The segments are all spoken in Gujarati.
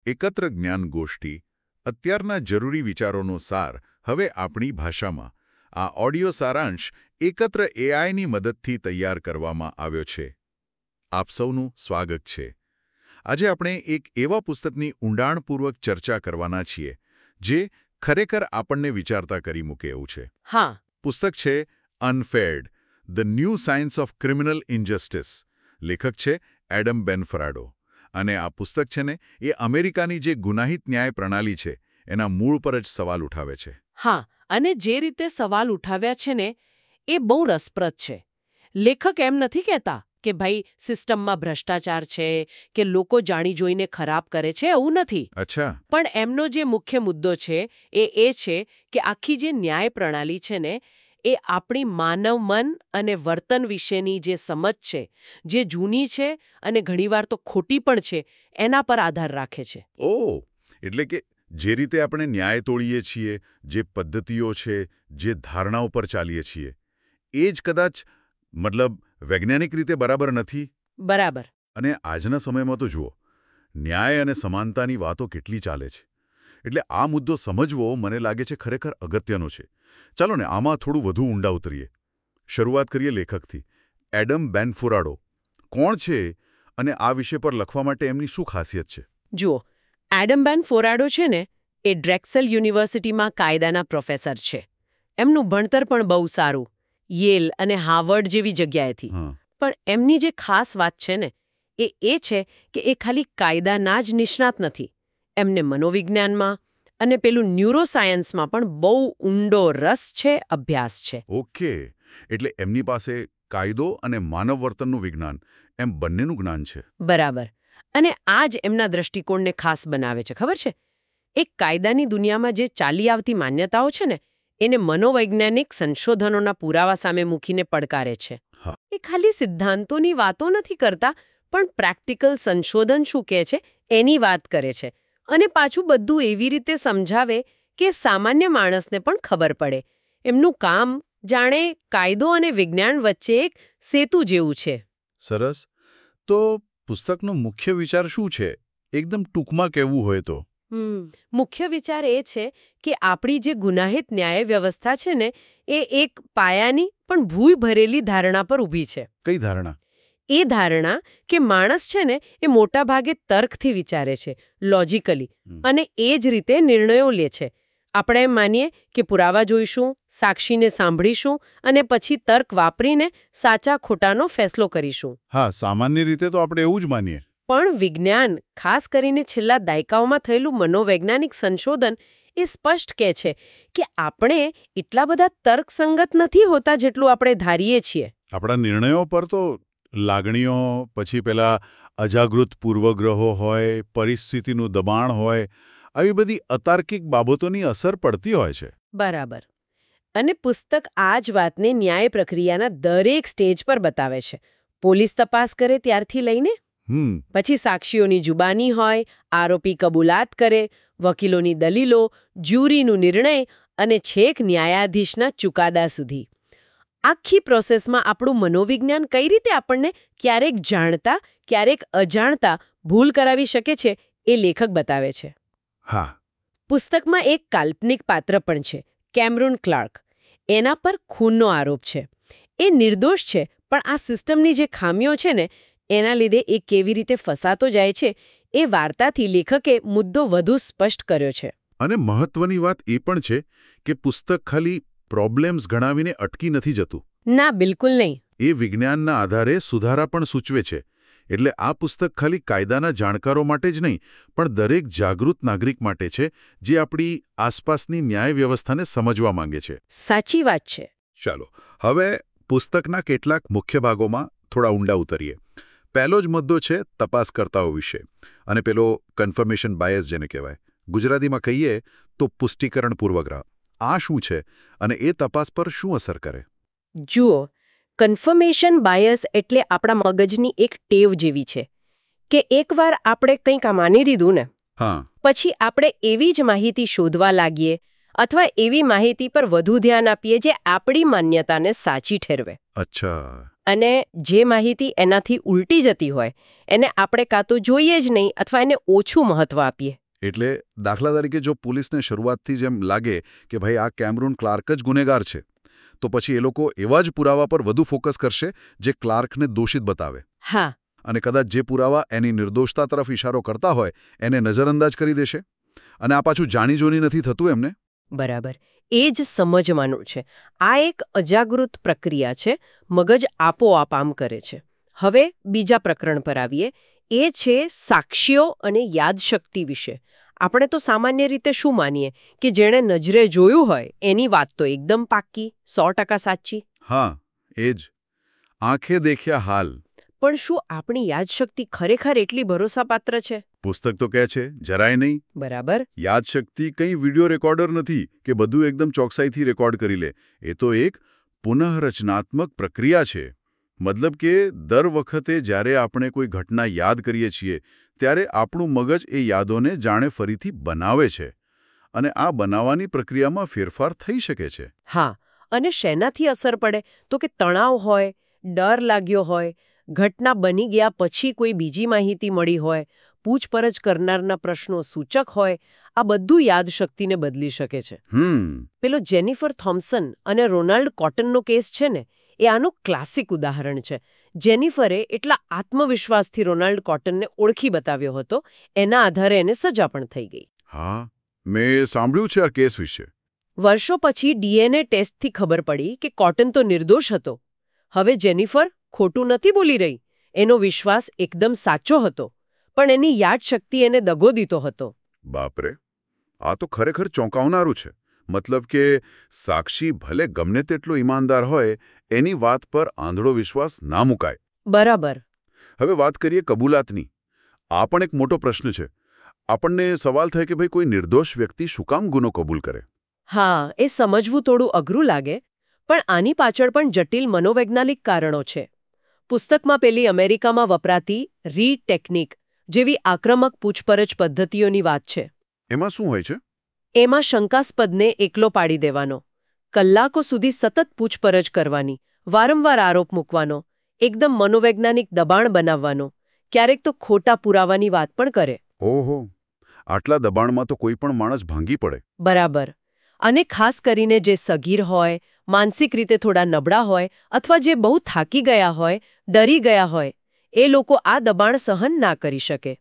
એકત્ર જ્ઞાન ગોષ્ઠી અત્યારના જરૂરી વિચારોનો સાર હવે આપણી ભાષામાં આ ઓડિયો સારાંશ એકત્ર એઆઈની મદદથી તૈયાર કરવામાં આવ્યો છે. આપ સૌનું સ્વાગત છે. આજે આપણે એક એવા પુસ્તકની ઊંડાણપૂર્વક ચર્ચા કરવાના છીએ જે ખરેખર આપણને વિચારતા કરી મૂકે એવું છે. હા, પુસ્તક છે unfair, the new science of criminal injustice. લેખક છે એડમ બેનફરાડો. અને આ પુસ્તક છે ને એ અમેરિકાની જે ગુનાહિત ન્યાય પ્રણાલી છે એના મૂળ પર જ સવાલ ઉઠાવે છે. હા, અને જે રીતે સવાલ ઉઠાવ્યા છે ને એ બહુ રસપ્રદ છે. લેખક એમ નથી કહેતા કે ભાઈ સિસ્ટમમાં ભ્રષ્ટાચાર છે કે લોકો જાણી જોઈને ખરાબ કરે છે, એવું નથી. અચ્છા. પણ એમનો જે મુખ્ય મુદ્દો છે એ છે કે આખી જે ન્યાય પ્રણાલી છે ને એ આપણી માનવ મન અને વર્તન વિશેની જે સમજ છે, જે જૂની છે અને ઘણીવાર તો ખોટી પણ છે, એના પર આધાર રાખે છે. ઓહ, એટલે કે જે રીતે આપણે ન્યાય તોડીએ છીએ, જે પદ્ધતિઓ છે, જે ધારણાઓ પર ચાલીએ છીએ, એ જ કદાચ વૈજ્ઞાનિક રીતે બરાબર નથી. બરાબર. અને આજના સમયમાં તો જુઓ, ન્યાય અને સમાનતાની વાતો કેટલી ચાલે છે. એટલે આ મુદ્દો સમજવો મને લાગે છે ખરેખર અગત્યનો છે. ચાલો ને આમાં થોડું વધુ ઊંડા ઉતરીએ. શરૂઆત કરીએ લેખકથી. એડમ બેનફોરાડો કોણ છે અને આ વિષય પર લખવા માટે એમની શું ખાસિયત છે? જુઓ, એડમ બેનફોરાડો છે ને એ ડ્રેક્સલ યુનિવર્સિટીમાં કાયદાના પ્રોફેસર છે. એમનું ભણતર પણ બહુ સારું, યેલ અને હાર્વર્ડ જેવી જગ્યાએથી. પણ એમની જે ખાસ વાત છે ને એ છે કે એ ખાલી કાયદાના જ નિષ્ણાત નથી. એમને મનોવિજ્ઞાનમાં અને પેલું ન્યુરોસાયન્સમાં પણ બહુ ઊંડો રસ છે, અભ્યાસ છે. ઓકે, એટલે એમની પાસે કાયદો અને માનવ વર્તનનું વિજ્ઞાન એમ બંનેનું જ્ઞાન છે. બરાબર. અને આ જ એમના દ્રષ્ટિકોણને ખાસ બનાવે છે, ખબર છે? એક કાયદાની દુનિયામાં જે ચાલી આવતી માન્યતાઓ છે ને એને મનોવૈજ્ઞાનિક સંશોધનોના પુરાવા સામે મૂકીને પડકારે છે. એ ખાલી સિદ્ધાંતોની વાતો નથી કરતા, પણ પ્રેક્ટિકલ સંશોધન શું કહે છે એની વાત કરે છે. અને પાછું બધું એવી રીતે સમજાવે કે સામાન્ય માણસને પણ ખબર પડે. એમનું કામ જાણે કાયદો અને વિજ્ઞાન વચ્ચે એક સેતુ જેવું છે. સરસ. તો પુસ્તકનો મુખ્ય વિચાર શું છે? એકદમ ટૂંકમાં કહેવું હોય તો. મુખ્ય વિચાર એ છે કે આપણી જે ગુનાહિત ન્યાય વ્યવસ્થા છે ને એ એક પાયાની પણ ભૂલ ભરેલી ધારણા પર ઊભી છે. કઈ ધારણા? એ ધારણા કે માણસ છે ને એ મોટા ભાગે તર્કથી વિચારે છે, લોજિકલી, અને એ જ રીતે નિર્ણયો લે છે. આપણે એમ માનીએ કે પુરાવા જોઈશું, સાક્ષીને સાંભળીશું અને પછી તર્ક વાપરીને સાચા ખોટાનો ફેસલો કરીશું. હા, સામાન્ય રીતે તો આપણે એવું જ માનીએ. પણ વિજ્ઞાન, ખાસ કરીને છેલ્લા દાયકાઓમાં થયેલું મનોવૈજ્ઞાનિક સંશોધન એ સ્પષ્ટ કહે છે કે આપણે એટલા બધા તર્કસંગત નથી હોતા જેટલું આપણે ધારીએ છીએ. આપણા નિર્ણયો પર તો લાગણીઓ, પછી પેલા અજાગૃત પૂર્વગ્રહો હોય, પરિસ્થિતિનું દબાણ હોય, આવી બધી અતાર્કિક બાબતોની અસર પડતી હોય છે. બરાબર. અને પુસ્તક આ જ વાતને ન્યાય પ્રક્રિયાના દરેક સ્ટેજ પર બતાવે છે. પોલીસ તપાસ કરે ત્યારથી લઈને પછી સાક્ષીઓની જુબાની હોય, આરોપી કબૂલાત કરે, વકીલોની દલીલો, જ્યુરીનું નિર્ણય અને છેક ન્યાયાધીશના ચુકાદા સુધી. આખી પ્રોસેસમાં આપણું મનોવિજ્ઞાન કઈ રીતે આપણને ક્યારેક જાણતા, ક્યારેક અજાણતા ભૂલ કરાવી શકે છે એ લેખક બતાવે છે. હા. પુસ્તકમાં એક કાલ્પનિક પાત્ર પણ છે, કેમરૂન ક્લાર્ક. એના પર ખૂનનો આરોપ છે. એ નિર્દોષ છે, પણ આ સિસ્ટમની જે ખામીઓ છે ને એના લીધે એ કેવી રીતે ફસાતો જાય છે એ વાર્તાથી લેખકે મુદ્દો વધુ સ્પષ્ટ કર્યો છે. અને મહત્વની વાત એ પણ છે કે પુસ્તક ખાલી પ્રોબ્લેમ્સ ગણાવીને અટકી નથી જતું. ના, બિલકુલ નહીં. એ વિજ્ઞાનના આધારે સુધારા પણ સૂચવે છે. એટલે આ પુસ્તક ખાલી કાયદાના જાણકારો માટે જ નહીં, પણ દરેક જાગૃત નાગરિક માટે છે જે આપણી આસપાસની ન્યાય વ્યવસ્થાને સમજવા માંગે છે. સાચી વાત છે. ચાલો હવે પુસ્તકના કેટલાક મુખ્ય ભાગોમાં થોડા ઊંડા ઉતરીએ. પહેલો જ મુદ્દો છે તપાસકર્તાઓ વિશે, અને પેલો કન્ફર્મેશન બાયસ જેને કહેવાય. ગુજરાતીમાં કહીએ તો પુષ્ટિકરણ પૂર્વગ્રહ. આ શું છે અને એ તપાસ પર શું અસર કરે? જુઓ, કન્ફર્મેશન બાયસ એટલે આપણા મગજની એક ટેવ જેવી છે કે એકવાર આપણે કંઈક માની લીધું ને, પછી આપણે એવી જ માહિતી શોધવા લાગીએ અથવા એવી માહિતી પર વધુ ધ્યાન આપીએ જે આપણી માન્યતાને સાચી ઠેરવે. અચ્છા. અને જે માહિતી એનાથી ઉલટી જતી હોય એને આપણે કાં તો જોઈએ જ નહીં અથવા એને ઓછું મહત્વ આપીએ. એટલે દાખલા તરીકે જો પોલીસને શરૂઆતથી જ એમ લાગે કે ભાઈ આ કેમરૂન ક્લાર્ક જ ગુનેગાર છે, તો પછી એ લોકો એવા જ પુરાવા પર વધુ ફોકસ કરશે જે ક્લાર્કને દોષિત બતાવે. હા. અને કદાચ જે પુરાવા એની નિર્દોષતા તરફ ઇશારો કરતા હોય એને નજરઅંદાજ કરી દેશે. અને આ પાછું જાણી-જોઈને નથી થતું એમને. બરાબર. એ જ સમજવાનું છે. આ એક અજાગૃત પ્રક્રિયા છે. મગજ આપોઆપ આમ કરે છે. હવે બીજા પ્રકરણ પર આવીએ. એ છે સાક્ષીઓ અને યાદશક્તિ વિશે. આપણે તો સામાન્ય રીતે શું માનીએ કે જેણે નજરે જોયું હોય એની વાત તો એકદમ પાક્કી, 100% સાચી. હા, એ જ. આંખે દેખ્યા હાલ. પણ શું આપણી યાદશક્તિ ખરેખર એટલી ભરોસાપાત્ર છે? પુસ્તક તો કહે છે જરાય નહીં. બરાબર. યાદશક્તિ કંઈ વિડિયો રેકોર્ડર નથી કે બધું એકદમ ચોકસાઈથી રેકોર્ડ કરી લે. એ તો એક પુનઃરચનાત્મક પ્રક્રિયા છે. મતલબ કે દર વખતે જ્યારે આપણે કોઈ ઘટના યાદ કરીએ છીએ ત્યારે આપણું મગજ એ યાદોને જાણે ફરીથી બનાવે છે. અને આ બનાવવાની પ્રક્રિયામાં ફેરફાર થઈ શકે છે. હા. અને શેનાથી અસર પડે? તો કે તણાવ હોય, ડર લાગ્યો હોય, ઘટના બની ગયા પછી કોઈ બીજી માહિતી મળી હોય, પૂછપરછ કરનારના પ્રશ્નો સૂચક હોય, આ બધું યાદશક્તિને બદલી શકે છે. પેલો જેનિફર થોમ્સન અને રોનાલ્ડ કોટનનો કેસ છે ને, એ આનું ક્લાસિક ઉદાહરણ છે. જેનિફરે એટલા આત્મવિશ્વાસથી રોનાલ્ડ કોટનને ઓળખી બતાવ્યો હતો, એના આધારે એને સજા પણ થઈ ગઈ. હા, મેં સાંભળ્યું છે આ કેસ વિશે. વર્ષો પછી ડીએનએ ટેસ્ટથી ખબર પડી કે કોટન તો નિર્દોષ હતો. હવે જેનિફર ખોટું નથી બોલી રહી. એનો વિશ્વાસ એકદમ સાચો હતો, પણ એની યાદશક્તિ એને દગો દીધો હતો. બાપરે, આ તો ખરેખર ચોંકાવનારું છે. મતલબ કે સાક્ષી ભલે ગમે તેટલો ઈમાનદાર હોય, એની વાત પર આંધળો વિશ્વાસ ના મુકાય. બરાબર. હવે વાત કરીએ કબૂલાતની. આ પણ એક મોટો પ્રશ્ન છે. આપણને સવાલ થાય કે ભાઈ કોઈ નિર્દોષ વ્યક્તિ શું કામ ગુનો કબૂલ કરે? હા, એ સમજવું થોડું અઘરું લાગે, પણ આની પાછળ પણ જટિલ મનોવૈજ્ઞાનિક કારણો છે. પુસ્તકમાં પેલી અમેરિકામાં વપરાતી રીડ ટેકનિક જેવી આક્રમક પૂછપરછ પદ્ધતિઓની વાત છે. એમાં શું હોય છે? એમાં શંકાસ્પદને એકલો પાડી દેવાનો, કલાકો સુધી સતત પૂછપરછ કરવાની, વારંવાર આરોપ મૂકવાનો, એકદમ મનોવૈજ્ઞાનિક દબાણ બનાવવાનો, ક્યારેક તો ખોટા પુરાવાની વાત પણ કરે. ઓહો, આટલા દબાણમાં તો કોઈ પણ માણસ ભાંગી પડે. બરાબર. અને ખાસ કરીને જે સગીર હોય, માનસિક રીતે થોડા નબળા હોય અથવા જે બહુ થાકી ગયા હોય, ડરી ગયા હોય, એ લોકો આ દબાણ સહન ના કરી શકે.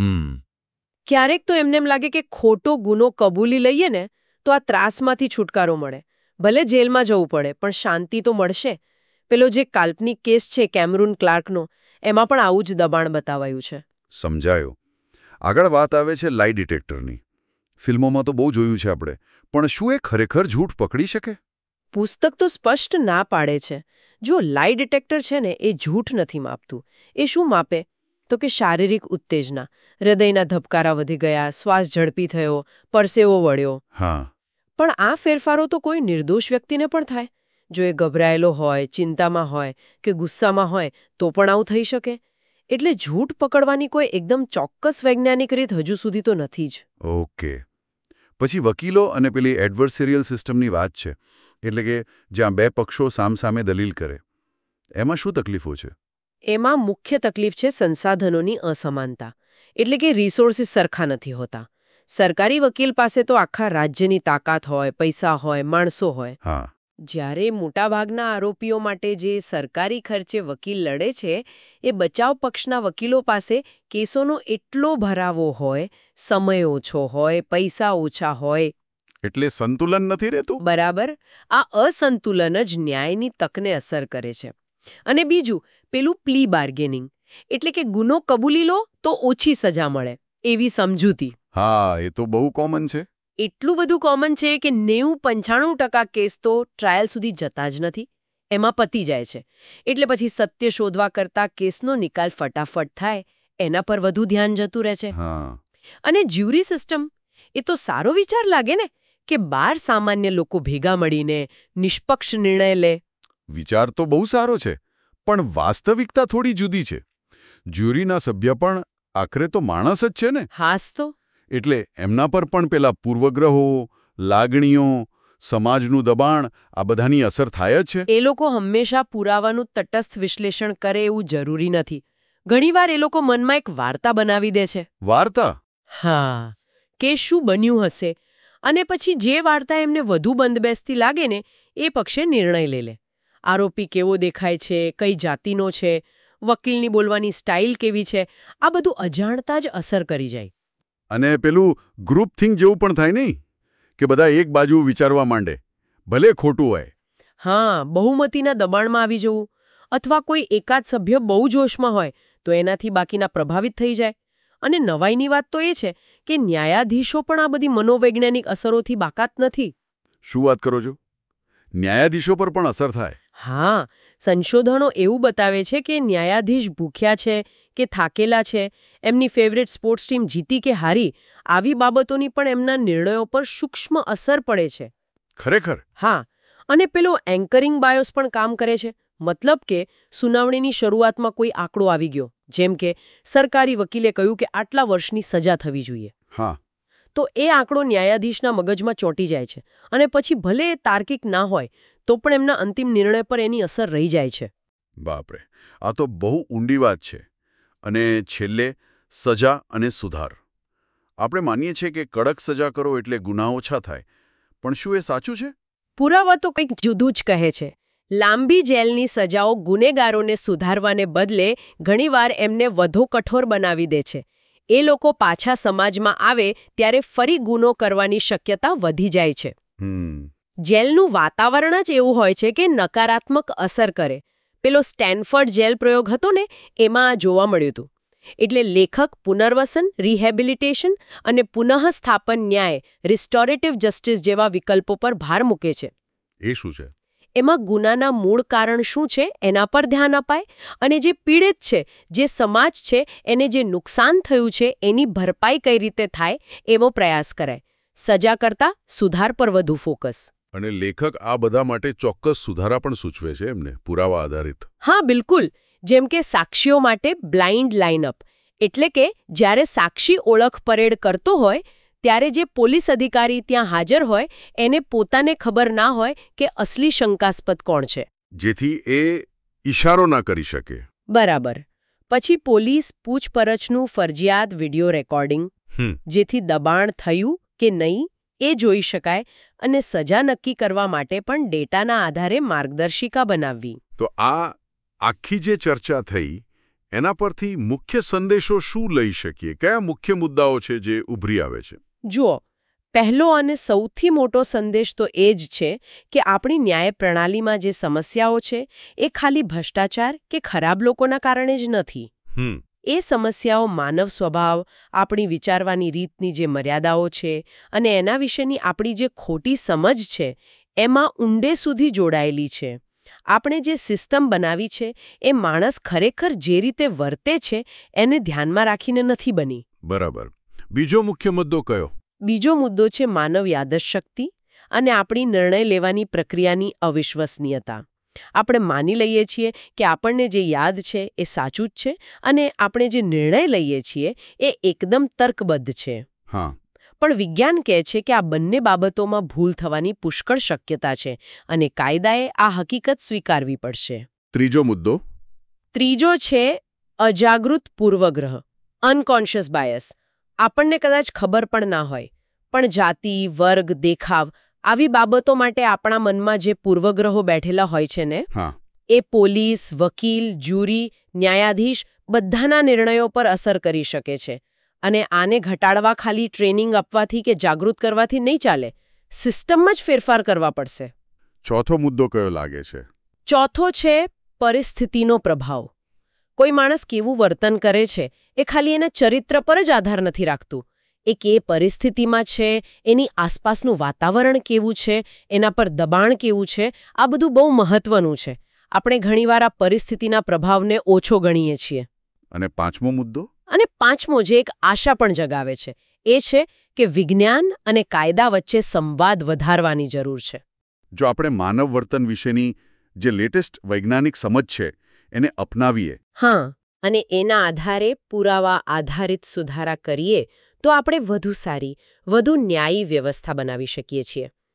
ક્યારેક તો એમને એમ લાગે કે ખોટો ગુનો કબૂલી લઈએ ને તો આ ત્રાસમાંથી છુટકારો મળે. ભલે જેલમાં જવું પડે પણ શાંતિ તો મળશે. પેલો જે કાલ્પનિક કેસ છે કેમરૂન ક્લાર્કનો, એમાં પણ આવું જ દબાણ બતાવાયું છે. સમજાયો. આગળ વાત આવે છે લાઈ ડિટેક્ટરની. ફિલ્મોમાં તો બહુ જોયું છે આપણે, પણ શું એ ખરેખર જૂઠ પકડી શકે? પુસ્તક તો સ્પષ્ટ ના પાડે છે. જો લાઈ ડિટેક્ટર છે ને એ જૂઠ નથી માપતું. એ શું માપે? તો કે શારીરિક ઉત્તેજના, હૃદયના ધબકારા વધી ગયા, શ્વાસ ઝડપી થયો, પરસેવો વળ્યો. હા. પણ આ ફેરફારો તો કોઈ નિર્દોષ વ્યક્તિને પણ થાય. જો એ ગભરાયેલો હોય, ચિંતામાં હોય કે ગુસ્સામાં હોય તો પણ આવું થઈ શકે. એટલે જૂઠ પકડવાની કોઈ એકદમ ચોક્કસ વૈજ્ઞાનિક રીત હજુ સુધી તો નથી જ. ઓકે. પછી વકીલો અને પેલી એડવર્સેરિયલ સિસ્ટમની વાત છે. એટલે કે જ્યાં બે પક્ષો સામસામે દલીલ કરે. એમાં શું તકલીફો છે? એમાં મુખ્ય તકલીફ છે સંસાધનોની અસમાનતા. એટલે કે રિસોર્સિસ સરખા નથી હોતા. સરકારી વકીલ પાસે તો આખા રાજ્યની તાકાત હોય, પૈસા હોય, માણસો હોય. હા. જ્યારે મોટાભાગના આરોપીઓ માટે જે સરકારી ખર્ચે વકીલ લડે છે, એ બચાવ પક્ષના વકીલો પાસે કેસોનો એટલો ભરાવો હોય, સમય ઓછો હોય, પૈસા ઓછા હોય. એટલે સંતુલન નથી રહેતું. બરાબર. આ અસંતુલન જ ન્યાયની તકને અસર કરે છે. અને બીજું, પેલું પ્લી બાર્ગેનિંગ, એટલે કે ગુનો કબૂલી લો તો ઓછી સજા મળે એવી સમજૂતી. હા, એ તો બહુ કોમન છે. એટલું બધું કોમન છે કે 90-95% કેસ તો ટ્રાયલ સુધી જતા જ નથી. એમાં પતી જાય છે. એટલે પછી સત્ય શોધવા કરતાં કેસનો નિકાલ ફટાફટ થાય એના પર વધુ ધ્યાન જતું રહે છે. અને જ્યુરી સિસ્ટમ, એ તો સારો વિચાર લાગે ને કે 12 સામાન્ય લોકો ભેગા મળીને નિષ્પક્ષ નિર્ણય લે. વિચાર તો બહુ સારો છે, પણ વાસ્તવિકતા થોડી જુદી છે. જ્યુરીના સભ્ય પણ આખરે તો માણસ જ છે ને. હાસ તો. એટલે એમના પર પણ પેલા પૂર્વગ્રહો, લાગણીઓ, સમાજનું દબાણ આ બધાની અસર થાય જ છે? એ લોકો હંમેશા પુરાવાનું તટસ્થ વિશ્લેષણ કરે એવું જરૂરી નથી. ઘણીવાર એ લોકો મનમાં એક વાર્તા બનાવી દે છે. વાર્તા? હા, કે શું બન્યું હશે, અને પછી જે વાર્તા એમને વધુ બંધબેસતી લાગે ને એ પક્ષે નિર્ણય લઈ લે. આરોપી કેવો દેખાય છે, કઈ જાતિનો છે, વકીલની બોલવાની સ્ટાઇલ કેવી છે, આ બધું અજાણતા જ અસર કરી જાય. અને પેલું ગ્રુપ થિંક જેવું પણ થાય નહીં કે બધા એક બાજુ વિચારવા માંડે, ભલે ખોટું હોય. હા, બહુમતીના દબાણમાં આવી જવું, અથવા કોઈ એકાદ સભ્ય બહુ જોશમાં હોય તો એનાથી બાકીના પ્રભાવિત થઈ જાય. અને નવાઈની વાત તો એ છે કે ન્યાયાધીશો પણ આ બધી મનોવૈજ્ઞાનિક અસરોથી બાકાત નથી. શું વાત કરો છો? ન્યાયાધીશો પર પણ અસર થાય? હા, સંશોધનો એવું બતાવે છે કે ન્યાયાધીશ ભૂખ્યા છે કે થાકેલા છે, એમની ફેવરેટ સ્પોર્ટ્સ ટીમ જીતી કે હારી, આવી બાબતોની પણ એમના નિર્ણયો પર સૂક્ષ્મ અસર પડે છે. ખરેખર? હા, અને પેલો એન્કરિંગ બાયોસ પણ કામ કરે છે. મતલબ કે સુનાવણીની શરૂઆતમાં કોઈ આંકડો આવી ગયો, જેમ કે સરકારી વકીલે કહ્યું કે આટલા વર્ષની સજા થવી જોઈએ. હા. તો એ આંકડો ન્યાયાધીશના મગજમાં ચોંટી જાય છે, અને પછી ભલે એ તાર્કિક ના હોય તો પણ એમના અંતિમ નિર્ણય પર એની અસર રહી જાય છે. બાપરે, આ તો બહુ ઊંડી વાત છે. અને છેલ્લે સજા અને સુધાર. આપણે માનીએ છીએ કે કડક સજા કરો એટલે ગુના ઓછા થાય, પણ શું એ સાચું છે? પુરાવા તો કંઈક જુદું જ કહે છે. લાંબી જેલની સજાઓ ગુનેગારોને સુધારવાને બદલે ઘણીવાર એમને વધુ કઠોર બનાવી દે છે. એ લોકો પાછા સમાજમાં આવે ત્યારે ફરી ગુનો કરવાની શક્યતા વધી જાય છે. જેલનું વાતાવરણ જ એવું હોય છે કે નકારાત્મક અસર કરે. પેલો સ્ટેનફર્ડ જેલ પ્રયોગ હતો ને, એમાં આ જોવા મળ્યું હતું. એટલે લેખક પુનર્વસન, રિહેબિલિટેશન અને પુનઃસ્થાપન ન્યાય, રિસ્ટોરેટિવ જસ્ટિસ જેવા વિકલ્પો પર ભાર મૂકે છે. એ શું છે? એમાં ગુનાના મૂળ કારણ શું છે એના પર ધ્યાન અપાય, અને જે પીડિત છે, જે સમાજ છે, એને જે નુકસાન થયું છે એની ભરપાઈ કઈ રીતે થાય એવો પ્રયાસ કરાય. સજા કરતા સુધાર પર વધુ ફોકસ. અને લેખક આ બધા માટે ચોક્કસ સુધારા પણ સૂચવે છે એમને, પુરાવા આધારિત? હા, બિલકુલ. જેમ કે સાક્ષીઓ માટે બ્લાઇન્ડ લાઇનઅપ, એટલે કે જ્યારે સાક્ષી ઓળખ પરેડ કરતો હોય ત્યારે જે પોલીસ અધિકારી ત્યાં હાજર હોય એને પોતાને ખબર ના હોય કે અસલી શંકાસ્પદ કોણ છે. જેથી એ ઇશારો ના કરી શકે. બરાબર. પછી પોલીસ પૂછપરછનું ફરજિયાત વિડિયો રેકોર્ડિંગ, જેથી દબાણ થયું કે નહીં એ જોઈ શકાય, અને સજા નક્કી કરવા માટે પણ ડેટાના આધારે માર્ગદર્શિકા બનાવવી. તો આ આખી જે ચર્ચા થઈ એના પરથી મુખ્ય સંદેશો શું લઈ શકીએ? કયા મુખ્ય મુદ્દાઓ છે જે ઉભરી આવે છે? જુઓ, પહેલો અને સૌથી મોટો સંદેશ તો એ જ છે કે આપણી ન્યાય પ્રણાલીમાં જે સમસ્યાઓ છે એ ખાલી ભ્રષ્ટાચાર કે ખરાબ લોકોના કારણે જ નથી. એ સમસ્યાઓ માનવ સ્વભાવ, આપણી વિચારવાની રીતની જે મર્યાદાઓ છે અને એના વિશેની આપણી જે ખોટી સમજ છે એમાં ઊંડે સુધી જોડાયેલી છે. આપણે જે સિસ્ટમ બનાવી છે એ માણસ ખરેખર જે રીતે વર્તે છે એને ધ્યાનમાં રાખીને નથી બની. બરાબર. બીજો મુખ્ય મુદ્દો કયો? બીજો મુદ્દો છે માનવ યાદશક્તિ અને આપણી નિર્ણય લેવાની પ્રક્રિયાની અવિશ્વસનીયતા. આપણે માની લઈએ છીએ કે આપણને જે યાદ છે એ સાચું જ છે, અને આપણે જે નિર્ણય લઈએ છીએ એ એકદમ તર્કબદ્ધ છે. હા. પણ વિજ્ઞાન કહે છે કે આ બંને બાબતોમાં ભૂલ થવાની પુષ્કળ શક્યતા છે, અને કાયદાએ આ હકીકત સ્વીકારવી પડશે. ત્રીજો મુદ્દો? ત્રીજો છે અજાગૃત પૂર્વગ્રહ, અનકોન્શિયસ બાયસ. આપણને કદાચ ખબર પણ ના હોય, પણ જાતિ, વર્ગ, દેખાવ આવી બાબતો માટે આપણા મનમાં જે પૂર્વગ્રહો બેઠેલા હોય છે ને, એ પોલીસ, વકીલ, જ્યુરી, ન્યાયાધીશ બધાના નિર્ણયો પર અસર કરી શકે છે. અને આને ઘટાડવા ખાલી ટ્રેનિંગ આપવાથી કે જાગૃત કરવાથી નહીં ચાલે, સિસ્ટમમાં જ ફેરફાર કરવા પડશે. ચોથો મુદ્દો કયો લાગે છે? ચોથો છે પરિસ્થિતિનો પ્રભાવ. કોઈ માણસ કેવું વર્તન કરે છે એ ખાલી એના ચરિત્ર પર જ આધાર નથી રાખતું. એ કે પરિસ્થિતિમાં છે, એની આસપાસનું વાતાવરણ કેવું છે, એના પર દબાણ કેવું છે, આ બધું બહુ મહત્વનું છે. આપણે ઘણીવાર આ પરિસ્થિતિના પ્રભાવને ઓછો ગણીએ છીએ. અને પાંચમો મુદ્દો? અને પાંચમો જે એક આશા પણ જગાવે છે એ છે કે વિજ્ઞાન અને કાયદા વચ્ચે સંવાદ વધારવાની જરૂર છે. જો આપણે માનવ વર્તન વિશેની જે લેટેસ્ટ વૈજ્ઞાનિક સમજ છે એને અપનાવીએ, હા, અને એના આધારે પુરાવા આધારિત સુધારા કરીએ તો આપણે વધુ સારી, વધુ ન્યાયી વ્યવસ્થા બનાવી શકીએ છીએ.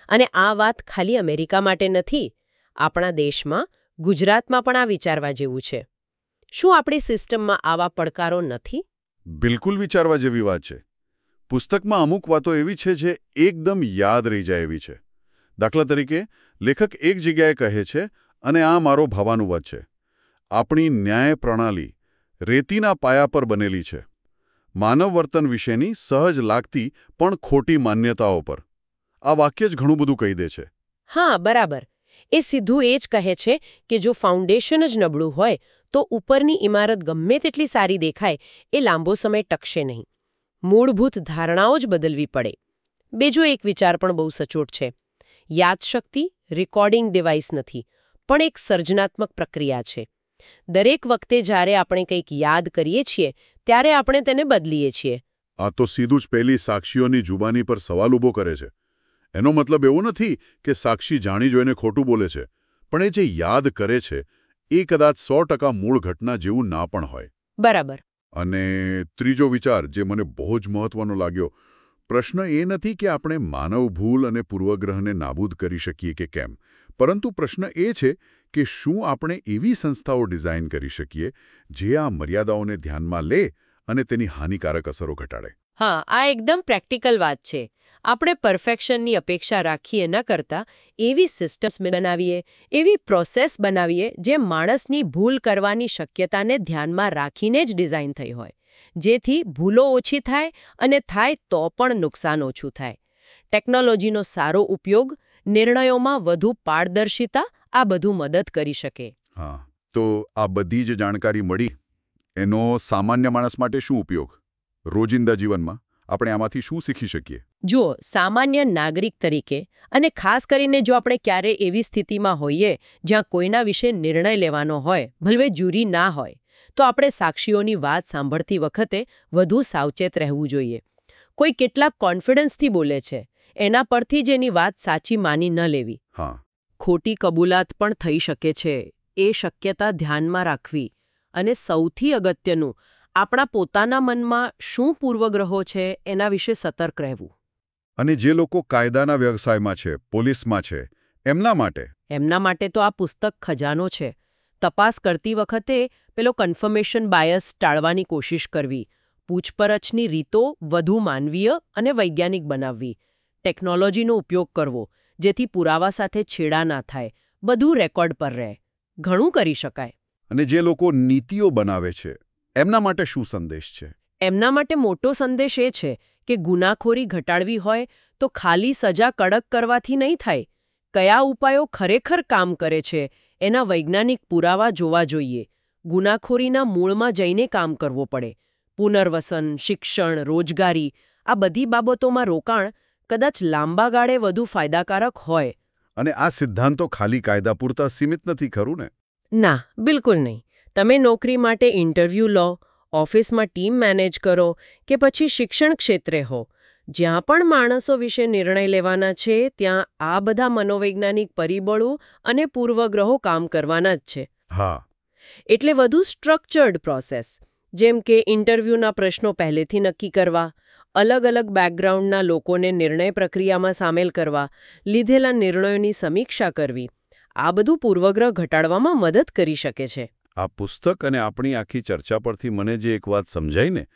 અને આ વાત ખાલી અમેરિકા માટે નથી. આપણા દેશમાં, ગુજરાતમાં પણ આ વિચારવા જેવું છે. શું આપણી સિસ્ટમમાં આવા પડકારો નથી? બિલકુલ વિચારવા જેવી વાત છે. પુસ્તકમાં અમુક વાતો એવી છે જે એકદમ યાદ રહી જાય એવી છે. દાખલા તરીકે, લેખક એક જગ્યાએ કહે છે, અને આ મારો ભાવાનુવાદ છે, આપણી ન્યાય પ્રણાલી રેતીના પાયા પર બનેલી છે, માનવ વર્તન વિશેની સહજ લાગતી પણ ખોટી માન્યતાઓ પર. આ વાક્ય જ ઘણું બધું કહી દે છે. હા, બરાબર. એ સીધું એ જ કહે છે કે જો ફાઉન્ડેશન જ નબળું હોય તો ઉપરની ઇમારત ગમે તેટલી સારી દેખાય એ લાંબો સમય ટકશે નહીં. મૂળભૂત ધારણાઓ જ બદલવી પડે. બીજો એક વિચાર પણ બહુ સચોટ છે. યાદશક્તિ રેકોર્ડિંગ ડિવાઇસ નથી, પણ એક સર્જનાત્મક પ્રક્રિયા છે. દરેક વખતે જ્યારે આપણે કંઈક યાદ કરીએ છીએ ત્યારે આપણે તેને બદલીએ છીએ. આ તો સીધું જ પહેલી સાક્ષીઓની જુબાની પર સવાલ ઊભો કરે છે. એનો મતલબ એવો નથી કે સાક્ષી જાણી જોઈને ખોટું બોલે છે, પણ એ જે યાદ કરે છે એ કદાચ 100% મૂળ ઘટના જેવું ના પણ હોય. બરાબર. અને ત્રીજો વિચાર જે મને બહુ જ મહત્વનો લાગ્યો, પ્રશ્ન એ નથી કે આપણે માનવ ભૂલ અને પૂર્વગ્રહને નાબૂદ કરી શકીએ કે કેમ, પરંતુ પ્રશ્ન એ છે કે શું આપણે એવી સંસ્થાઓ ડિઝાઇન કરી શકીએ જે આ મર્યાદાઓને ધ્યાનમાં લે અને તેની હાનિકારક અસરો ઘટાડે. હા, આ એકદમ પ્રેક્ટિકલ વાત છે. આપણે પરફેક્શનની અપેક્ષા રાખીએ ન કરતા એવી સિસ્ટમ્સ બનાવીએ, એવી પ્રોસેસ બનાવીએ જે માણસની ભૂલ કરવાની શક્યતાને ધ્યાનમાં રાખીને જ ડિઝાઇન થઈ હોય, જેથી ભૂલો ઓછી થાય અને થાય તો પણ નુકસાન ઓછું થાય. ટેકનોલોજીનો સારો ઉપયોગ, નિર્ણયોમાં વધુ પારદર્શિતા, આ બધું મદદ કરી શકે. હા, તો આ બધી જ જાણકારી મળી, એનો સામાન્ય માણસ માટે શું ઉપયોગ? રોજિંદા જીવનમાં આપણે આમાંથી શું શીખી શકીએ? જુઓ, સામાન્ય નાગરિક તરીકે, અને ખાસ કરીને જો આપણે ક્યારે એવી સ્થિતિમાં હોઈએ જ્યાં કોઈના વિશે નિર્ણય લેવાનો હોય, ભલે જ્યુરી ના હોય, તો આપણે સાક્ષીઓની વાત સાંભળતી વખતે વધુ સાવચેત રહેવું જોઈએ. કોઈ કેટલાક કોન્ફિડન્સથી બોલે છે, એના પરથી જ એની વાત સાચી માની ન લેવી. હા, ખોટી કબૂલાત પણ થઈ શકે છે, એ શક્યતા ધ્યાનમાં રાખવી. અને સૌથી અગત્યનું, આપણા પોતાના મનમાં શું પૂર્વગ્રહો છે એના વિશે સતર્ક રહેવું. અને જે લોકો કાયદાના વ્યવસાયમાં છે, પોલીસમાં છે, એમના માટે તો આ પુસ્તક ખજાનો છે. તપાસ કરતી વખતે પેલો કન્ફર્મેશન બાયસ ટાળવાની કોશિશ કરવી, પૂછપરછની રીતો વધુ માનવીય અને વૈજ્ઞાનિક બનાવવી, ટેકનોલોજીનો ઉપયોગ કરવો જેથી પુરાવા સાથે છેડા ના થાય, બધું રેકોર્ડ પર રહે. ઘણું કરી શકાય. અને જે લોકો નીતિઓ બનાવે છે એમના માટે શું સંદેશ છે? એમના માટે મોટો સંદેશ એ છે કે ગુનાખોરી ઘટાડવી હોય તો ખાલી સજા કડક કરવાથી નહીં થાય. કયા ઉપાયો ખરેખર કામ કરે છે એના વૈજ્ઞાનિક પુરાવા જોવા જોઈએ. ગુનાખોરીના મૂળમાં જઈને કામ કરવું પડે. પુનર્વસન, શિક્ષણ, રોજગારી, આ બધી બાબતોમાં રોકાણ કદાચ લાંબા ગાળે વધુ ફાયદાકારક હોય. અને આ સિદ્ધાંતો ખાલી કાયદા પૂરતા સીમિત નથી, ખરું ને? ના, બિલકુલ નહીં. તમે નોકરી માટે ઇન્ટરવ્યૂ લો, ઓફિસમાં ટીમ મેનેજ કરો કે પછી શિક્ષણ ક્ષેત્રે હો, જ્યાં પણ માણસો વિશે નિર્ણય લેવાના છે ત્યાં આ બધા મનોવૈજ્ઞાનિક પરિબળો અને પૂર્વગ્રહો કામ કરવાના જ છે. હા. એટલે વધુ સ્ટ્રક્ચર્ડ પ્રોસેસ, જેમ કે ઇન્ટરવ્યૂના પ્રશ્નો પહેલેથી નક્કી કરવા, અલગ અલગ બેકગ્રાઉન્ડના લોકોને નિર્ણય પ્રક્રિયામાં સામેલ કરવા, લીધેલા નિર્ણયોની સમીક્ષા કરવી, આ બધું પૂર્વગ્રહ ઘટાડવામાં મદદ કરી શકે છે. આ પુસ્તક અને આપણી આખી ચર્ચા પરથી મને જે એક વાત સમજાઈ ને,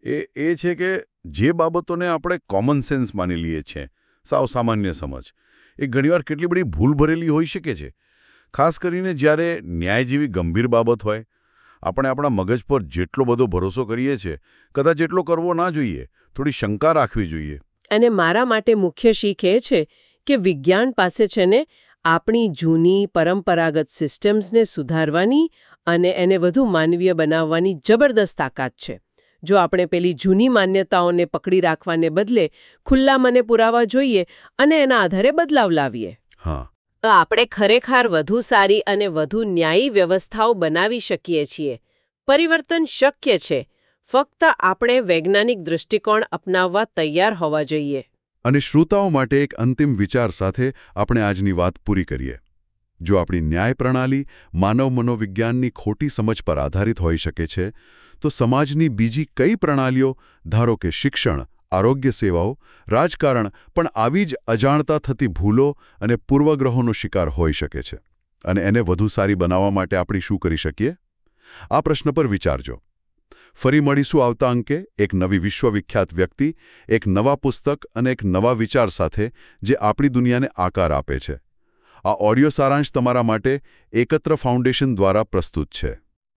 એ છે કે જે બાબતોને આપણે કોમન સેન્સ માની લઈએ છીએ, સાવ સામાન્ય સમજ, એ ઘણીવાર કેટલી બધી ભૂલ ભરેલી હોઈ શકે છે. ખાસ કરીને જ્યારે ન્યાય જેવી ગંભીર બાબત હોય, આપણે આપણા મગજ પર જેટલો બધો ભરોસો કરીએ છીએ, કદાચ એટલો કરવો ના જોઈએ, થોડી શંકા રાખવી જોઈએ. અને મારા માટે મુખ્ય શીખ એ છે કે વિજ્ઞાન પાસે છે ને આપણી જૂની પરંપરાગત સિસ્ટમ્સને સુધારવાની અને એને વધુ માનવીય બનાવવાની જબરદસ્ત તાકાત છે. જો આપણે પેલી જૂની માન્યતાઓને પકડી રાખવાને બદલે ખુલ્લા મને પુરાવા જોઈએ અને એના આધારે બદલાવ લાવીએ, તો આપણે ખરેખર વધુ સારી અને વધુ ન્યાયી વ્યવસ્થાઓ બનાવી શકીએ છીએ. પરિવર્તન શક્ય છે, ફક્ત આપણે વૈજ્ઞાનિક દૃષ્ટિકોણ અપનાવવા તૈયાર હોવા જોઈએ. અને શ્રોતાઓ માટે એક અંતિમ વિચાર સાથે આપણે આજની વાત પૂરી કરીએ. જો આપણી ન્યાય પ્રણાલી માનવ મનોવિજ્ઞાનની ખોટી સમજ પર આધારિત હોઈ શકે છે, તો સમાજની બીજી કઈ પ્રણાલીઓ, ધારો કે શિક્ષણ, આરોગ્ય સેવાઓ, રાજકારણ પણ આવી જ અજાણતા થતી ભૂલો અને પૂર્વગ્રહોનો શિકાર હોઈ શકે છે. અને એને વધુ સારી બનાવવા માટે આપણે શું કરી શકીએ? આ પ્રશ્ન પર વિચારજો. ફરી મળીશું આવતા અંકે એક નવી વિશ્વવિખ્યાત વ્યક્તિ, એક નવા પુસ્તક અને એક નવા વિચાર સાથે જે આપણી દુનિયાને આકાર આપે છે. આ ઓડિયો સારાંશ તમારા માટે એકત્ર ફાઉન્ડેશન દ્વારા પ્રસ્તુત છે.